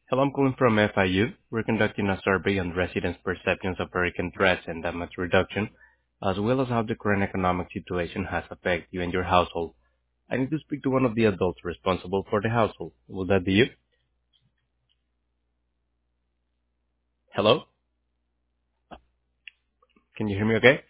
Hello, I'm calling from FIU. We're conducting a survey on residents' perceptions of hurricane threats and damage reduction, as well as how the current economic situation has affected you and your household. I need to speak to one of the adults responsible for the household. Will that be you? Hello? Can you hear me okay?